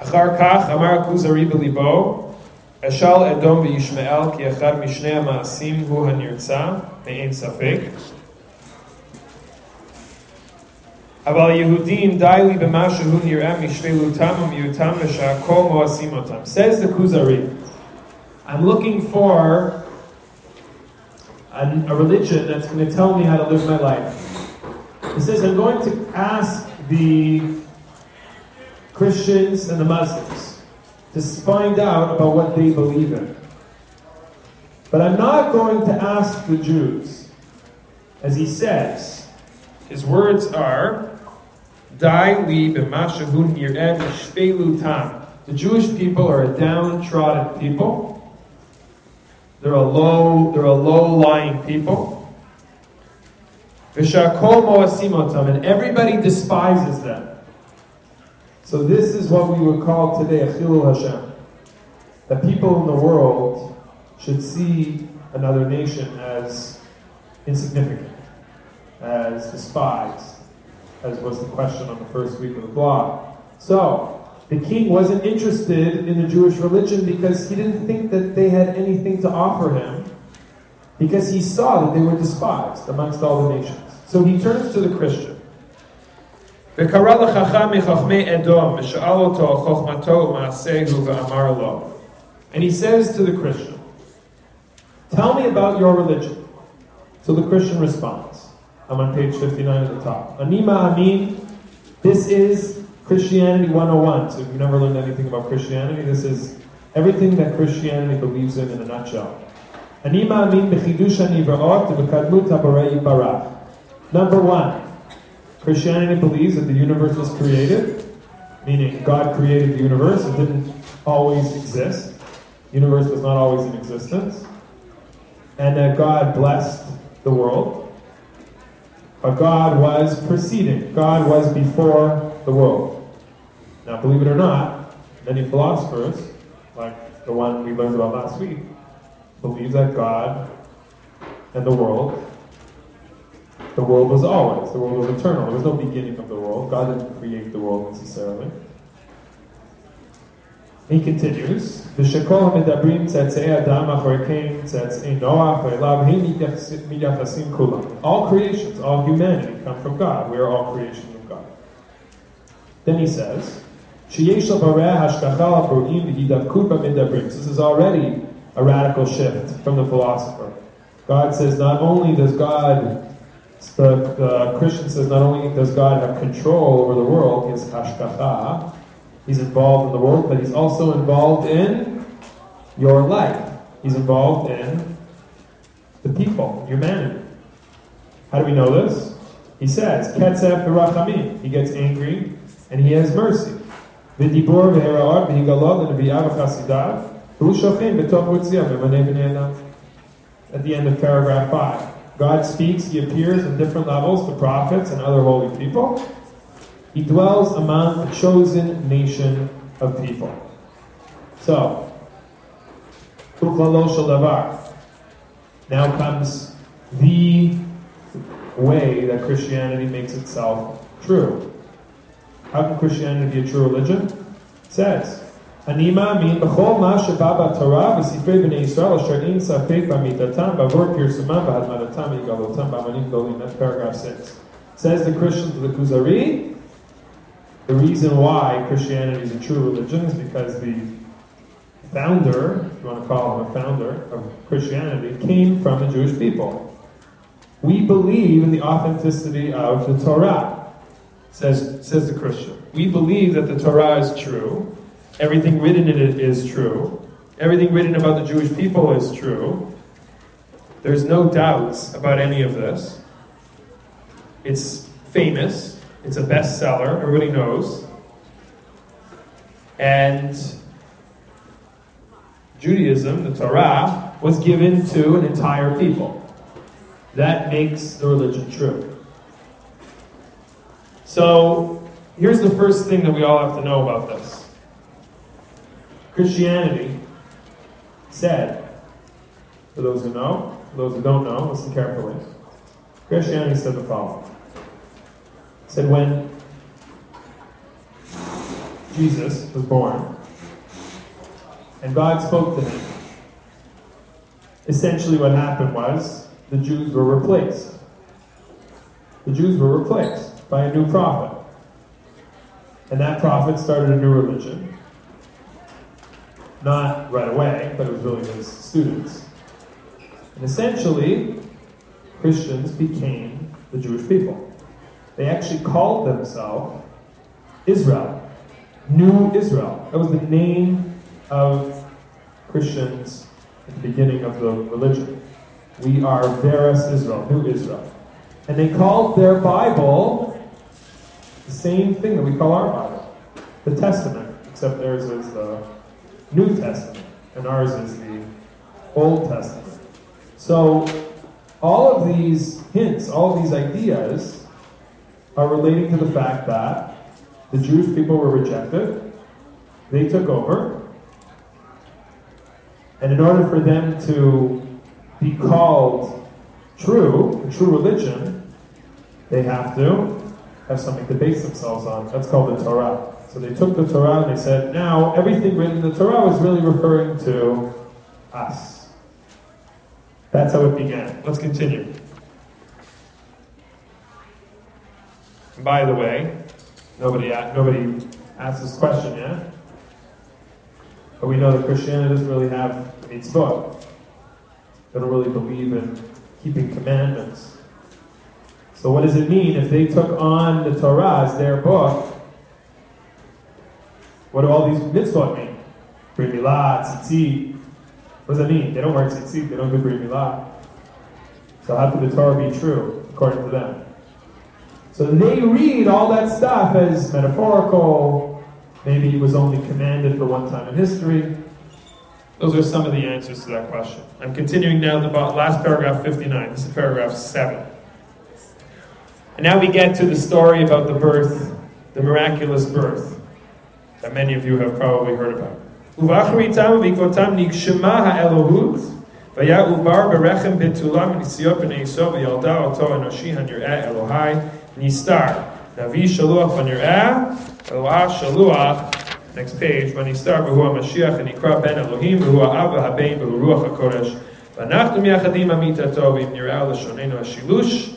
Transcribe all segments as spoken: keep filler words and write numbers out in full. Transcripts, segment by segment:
אחר כך אמר הכוזרי בליבו, אשאל אדום וישמעאל כי אחד משני המעשים הוא הנרצע, ואין ספק. אבל היהודים די לי במה שהוא נראה משפלותם ומיעוטם ושהכל מואסים אותם. Says the Kuzari, I'm looking for a, a religion that's going to tell me how to live my life. He says, I'm going to ask the Christians and the Muslims to find out about what they believe in. But I'm not going to ask the Jews. As he says, his words are, Dai li b'mashahun yir'eh mishpelutam. The Jewish people are a downtrodden people. They're a low, they're a low-lying people. V'shakol mo'asim otam, and everybody despises them. So this is what we would call today a chilul Hashem. That people in the world should see another nation as insignificant, as despised, as was the question on the first week of the blog. So, the king wasn't interested in the Jewish religion because he didn't think that they had anything to offer him, because he saw that they were despised amongst all the nations. So he turns to the Christian. And he says to the Christian, tell me about your religion. So the Christian responds. I'm on page fifty-nine at the top. Anima Amin, this is Christianity one oh one. So if you've never learned anything about Christianity, this is everything that Christianity believes in in a nutshell. Anima Amin b'chidush hanivra'ot v'kadmut haborei yitbarach. Number one, Christianity believes that the universe was created, meaning God created the universe. It didn't always exist. The universe was not always in existence. And that God blessed the world. But God was preceding. God was before the world. Now, believe it or not, many philosophers, like the one we learned about last week, believe that God and the world, the world was always, the world was eternal. There was no beginning of the world. God didn't create the world necessarily. He continues, "V'shekol hamedabrim tzetzei adam achorei kain tzetzei Noach ve'elav hein mityachasim kulam." All creations, all humanity come from God. We are all creations of God. Then he says, "Sheyesh l'bareh hashgacha al bro'im v'hidavkut b'medabrim." This is already a radical shift from the philosopher. God says not only does God, the, the Christian says not only does God have control over the world, his hashgacha, he's involved in the world, but he's also involved in your life. He's involved in the people, humanity. How do we know this? He says, Ketzef v'rachamim. He gets angry and he has mercy. V'dibor v'hera'ot v'higalot v'nevi'ah v'chasidav v'hu shochem b'toch v'tziah v'manei b'nei adam. At the end of paragraph five. God speaks, he appears in different levels to prophets and other holy people. He dwells among a chosen nation of people. So, now comes the way that Christianity makes itself true. How can Christianity be a true religion? It says, Anima min b'chol ma sheba b'Torah v'sifrei b'nei Yisrael asher ein safek b'mitatam b'avor pirsumam b'hadmadatam v'yigalotam b'amanim gdolim. That's paragraph six. Says the Christian to the Kuzari, the reason why Christianity is a true religion is because the founder, if you want to call him a founder of Christianity, came from the Jewish people. We believe in the authenticity of the Torah, says, says the Christian. We believe that the Torah is true. Everything written in it is true. Everything written about the Jewish people is true. There's no doubts about any of this. It's famous. It's a bestseller. Everybody knows. And Judaism, the Torah, was given to an entire people. That makes the religion true. So, here's the first thing that we all have to know about this. Christianity said, for those who know, for those who don't know, listen carefully. Christianity said the following. It said when Jesus was born, and God spoke to him. Essentially what happened was, the Jews were replaced. The Jews were replaced by a new prophet. And that prophet started a new religion. Not right away, but it was really his students. And essentially, Christians became the Jewish people. They actually called themselves Israel. New Israel. That was the name of Christians at the beginning of the religion. We are Veras Israel, New Israel. And they called their Bible the same thing that we call our Bible, the Testament, except theirs is the New Testament, and ours is the Old Testament. So, all of these hints, all of these ideas are relating to the fact that the Jewish people were rejected, they took over, and in order for them to be called true, a true religion, they have to have something to base themselves on. That's called the Torah. So they took the Torah and they said, now everything written in the Torah is really referring to us. That's how it began. Let's continue. By the way, nobody nobody asked this question yet, but we know that Christianity doesn't really have a mitzvot. They don't really believe in keeping commandments. So what does it mean if they took on the Torah as their book? What do all these mitzvot mean? Brit Milah, tzitzit. What does that mean? They don't wear tzitzit, they don't do Brit Milah. So how could the Torah be true, according to them? So they read all that stuff as metaphorical. Maybe it was only commanded for one time in history. Those are some of the answers to that question. I'm continuing now the last paragraph, fifty-nine. This is paragraph seven. And now we get to the story about the birth, the miraculous birth, that many of you have probably heard about. Uvachritam v'ikotam nigshema ha'elohut v'ya ubar berechem betulam nisiyot b'nei Yisrael v'yalda oto enoshi hanir'eh Elohai nistar navi shaluach v'nir'eh Eloah shaluach. Next page. V'nistar v'hu ha'mashiach v'nikra ben Elohim v'hu ha'av v'habein v'hu ruach ha'kodesh v'anachnu miyachadim amitato v'imnir'eh l'shonenu ha'shilush.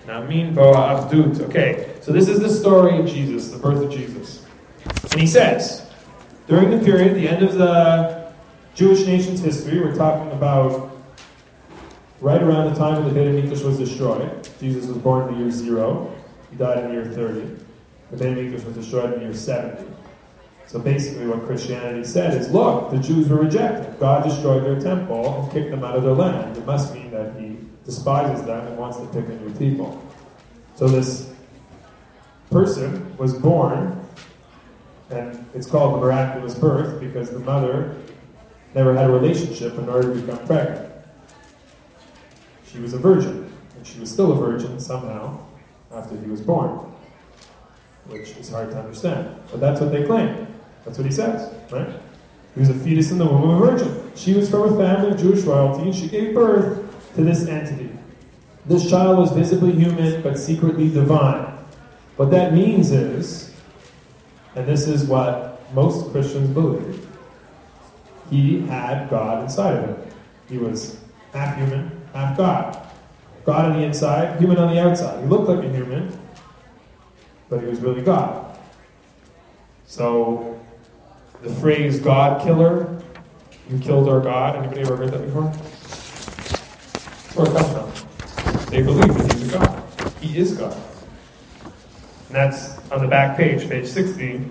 Okay, so this is the story of Jesus, the birth of Jesus. And he says, during the period, the end of the Jewish nation's history, we're talking about right around the time when the Beit HaMikdash was destroyed. Jesus was born in the year zero. He died in the year thirty. The Beit HaMikdash was destroyed in the year seventy. So basically what Christianity said is, look, the Jews were rejected. God destroyed their temple and kicked them out of their land. It must mean that he despises them and wants to pick a new people. So this person was born, and it's called the miraculous birth because the mother never had a relationship in order to become pregnant. She was a virgin, and she was still a virgin somehow after he was born, which is hard to understand. But that's what they claim. That's what he says, right? He was a fetus in the womb of a virgin. She was from a family of Jewish royalty, and she gave birth to this entity. This child was visibly human, but secretly divine. What that means is, and this is what most Christians believe, he had God inside of him. He was half human, half God. God on the inside, human on the outside. He looked like a human, but he was really God. So, the phrase God killer, you killed our God, anybody ever heard that before? That's where it comes from. They believe that he's a God. He is God. And that's on the back page, page sixty.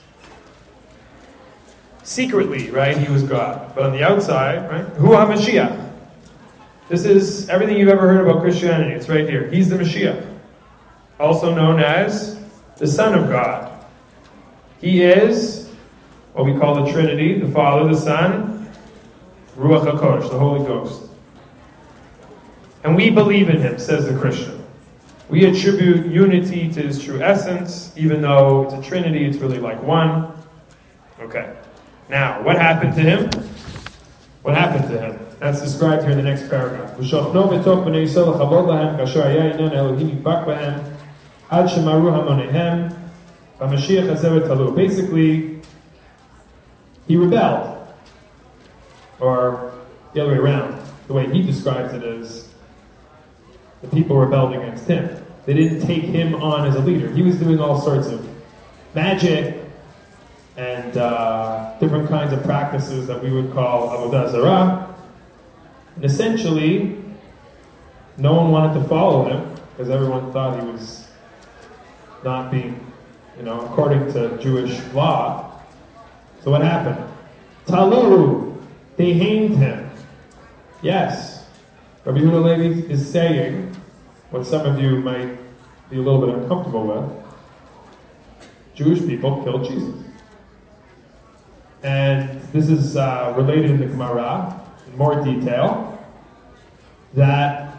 Secretly, right, he was God. But on the outside, right, Hu HaMashiach. This is everything you've ever heard about Christianity. It's right here. He's the Mashiach. Also known as the Son of God. He is what we call the Trinity, the Father, the Son, Ruach HaKodesh, the Holy Ghost. And we believe in him, says the Christian. We attribute unity to his true essence, even though it's a Trinity, it's really like one. Okay. Now, what happened to him? What happened to him? That's described here in the next paragraph. Basically, he rebelled. Or the other way around. The way he describes it is the people rebelled against him. They didn't take him on as a leader. He was doing all sorts of magic and uh, different kinds of practices that we would call Avodah Zarah. And essentially, no one wanted to follow him because everyone thought he was not being, you know, according to Jewish law. So what happened? Talu, they hanged him. Yes, Rabbi Yehuda Levi is saying what some of you might be a little bit uncomfortable with. Jewish people killed Jesus. And this is uh, related in the Gemara in more detail, that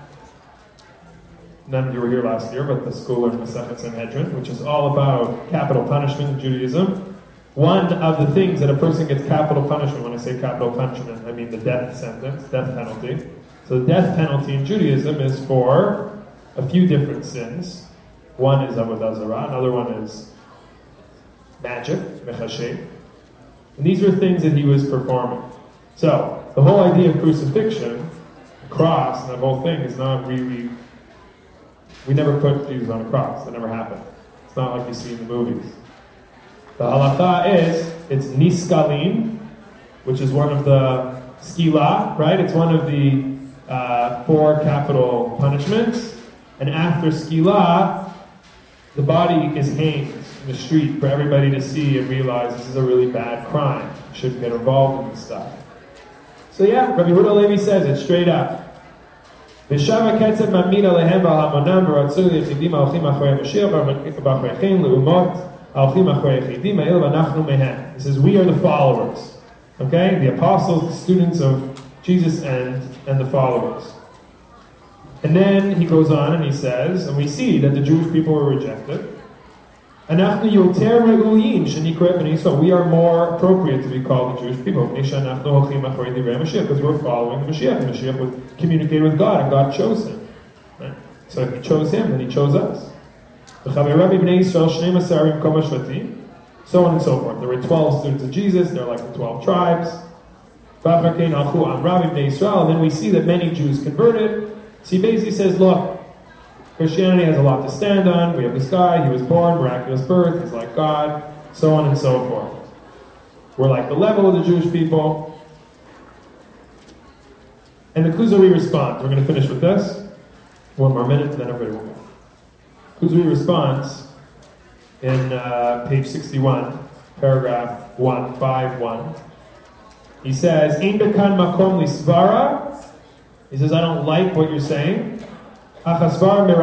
none of you were here last year, but the school learned Masechet Sanhedrin, which is all about capital punishment in Judaism. One of the things that a person gets capital punishment, when I say capital punishment, I mean the death sentence, death penalty. So the death penalty in Judaism is for a few different sins. One is Avodah Zarah, another one is magic, mechashet. And these were things that he was performing. So, the whole idea of crucifixion, the cross, and that whole thing is not really... We never put Jesus on a cross. That never happened. It's not like you see in the movies. The halacha is, it's niskalim, which is one of the skila, right? It's one of the uh, four capital punishments. And after skila, the body is hanged in the street for everybody to see and realize this is a really bad crime. You shouldn't get involved in this stuff. So yeah, Rabbi Yehuda Levi says it straight up. ושם הקצב מאמין עליהם ועל המונם ורצו ליחידים ההולכים אחרי המשיח ואחריכם לאומות ההולכים אחרי היחידים האלה ואנחנו מהם. He says, we are the followers. Okay? The apostles, the students of Jesus and, and the followers. And then he goes on and he says, and we see that the Jewish people were rejected. אנחנו יותר ראויים שנקרא בני ישראל. We are more appropriate to be called the Jewish people. מפני שאנחנו הולכים אחרי דברי המשיח, because we're following the Mashiach. The Mashiach would communicate with God, and God chose him. Right? So if he chose him, then he chose us. וחברי בני ישראל שנים עשר במקום השבטים. So on and so forth. There were twelve students of Jesus. They're like the twelve tribes. ואחר כן הלכו אמרה בבני ישראל. And then we see that many Jews converted. So he basically says, look, Christianity has a lot to stand on. We have this guy, he was born, miraculous birth, he's like God, so on and so forth. We're like the level of the Jewish people. And the Kuzari responds. We're going to finish with this. One more minute, and then everybody will go. Kuzari responds in uh, page sixty-one, paragraph one fifty-one. He says, Ein bekan makom lisvara. He says, I don't like what you're saying. If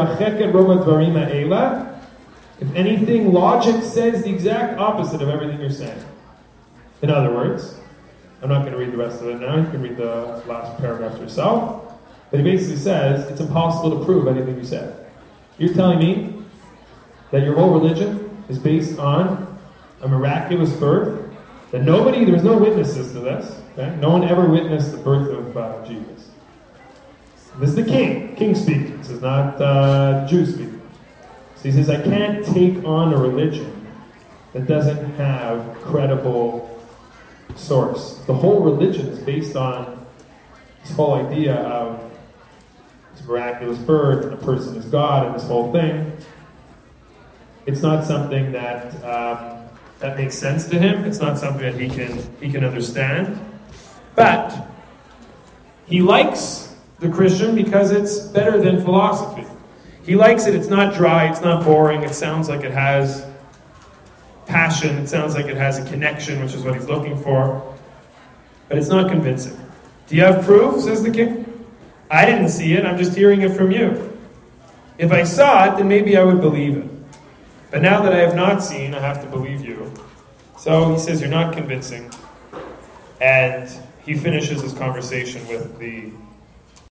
anything, logic says the exact opposite of everything you're saying. In other words, I'm not going to read the rest of it now. You can read the last paragraph yourself. But he basically says it's impossible to prove anything you said. You're telling me that your whole religion is based on a miraculous birth, that nobody, there was no witnesses to this. Okay? No one ever witnessed the birth of uh, Jesus. This is the king, king speaking. This is not uh, Jew speaking. So he says, I can't take on a religion that doesn't have credible source. The whole religion is based on this whole idea of this miraculous birth, and a person is God, and this whole thing. It's not something that um, that makes sense to him. It's not something that he can he can understand. But he likes the Christian because it's better than philosophy. He likes it. It's not dry. It's not boring. It sounds like it has passion. It sounds like it has a connection, which is what he's looking for. But it's not convincing. Do you have proof? Says the king. I didn't see it. I'm just hearing it from you. If I saw it, then maybe I would believe it. But now that I have not seen, I have to believe you. So he says, you're not convincing. And he finishes his conversation with the